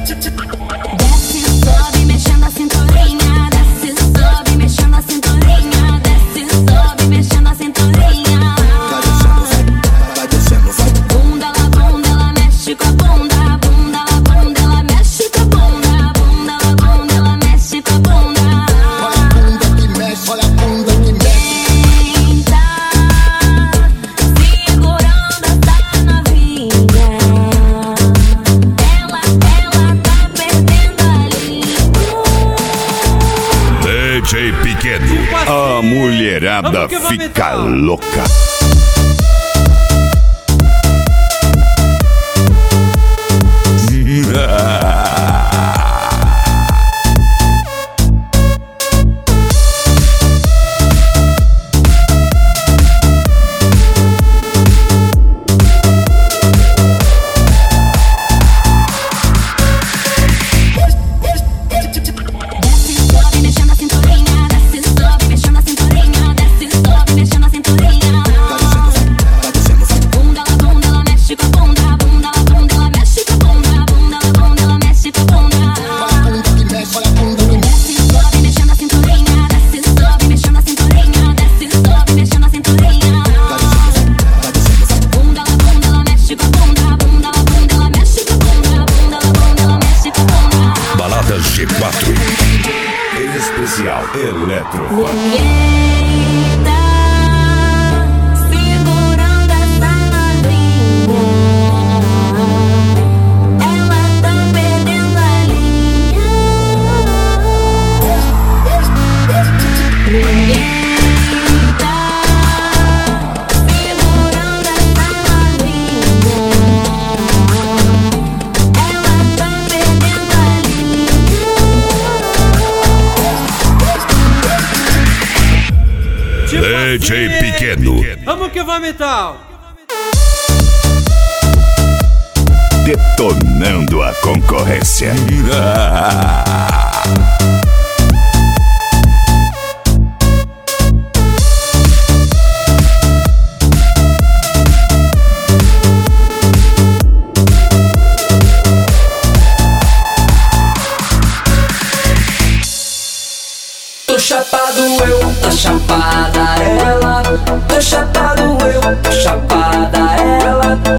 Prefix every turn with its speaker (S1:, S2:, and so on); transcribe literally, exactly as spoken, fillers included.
S1: Desce, sobe, mexendo a cinturinha. Desce, sobe, mexendo a cinturinha. Desce, sobe, mexendo a cinturinha.
S2: Vai descendo, vai.
S1: Bunda, ela, bunda, ela mexe com a bunda. Bunda, ela, bunda, ela mexe com a bunda. Bunda, ela, bunda, ela mexe com a bunda.
S2: Olha a bunda que mexe, olha a bunda que mexe.
S1: Quem tá segurando essa novinha? Ela, ela tá perdendo a linha.
S3: D J Pequeno, a mulherada fica louca.
S1: Desce, sobe, mexendo a cinturinha. Desce, sobe, mexendo a cinturinha. Desce, sobe, mexendo a cinturinha.
S2: Vai descendo, vai.
S1: Bunda, ela, bunda, ela mexe com a bunda. Bunda, ela, bunda, ela mexe com a bunda. Bunda, ela, bunda, ela mexe com a bunda.
S2: Olha a bunda que mexe, olha a bunda que mexe.
S1: Desce, sobe, mexendo a cinturinha. Desce, sobe, mexendo a cinturinha. Desce, sobe, mexendo a cinturinha.
S2: Vai descendo, vai.
S1: Bunda, ela, bunda, ela mexe com a bunda. Bunda, ela, bunda, ela mexe com a bunda. Bunda, ela, bunda, ela mexe com a bunda.
S3: Baladas G quatro. Em especial Eletro.
S1: Ninguém tá segurando essa novinha. Ela tá perdendo a linha. Ninguém tá segurando essa novinha. Ela tá perdendo a linha.
S3: D J Pequeno,
S4: Vamos que vamos então!
S3: detonando a concorrência.
S5: Tô chapado eu, tá chapada ela. Tô chapado eu, tô chapada ela.